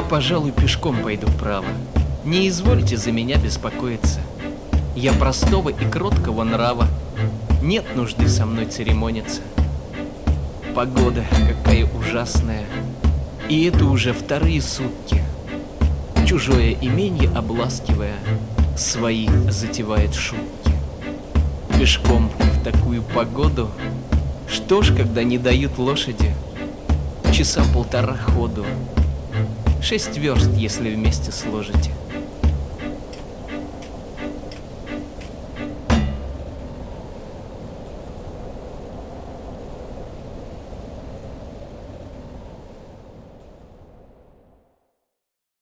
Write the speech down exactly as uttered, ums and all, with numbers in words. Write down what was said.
пожалуй, пешком пойду вправо. Не извольте за меня беспокоиться. Я простого и кроткого нрава. Нет нужды со мной церемониться. Погода какая ужасная, и это уже вторые сутки. Чужое именье обласкивая, свои затевает шутки. Пешком в такую погоду, что ж, когда не дают лошади, часа полтора ходу. Шесть верст, если вместе сложите.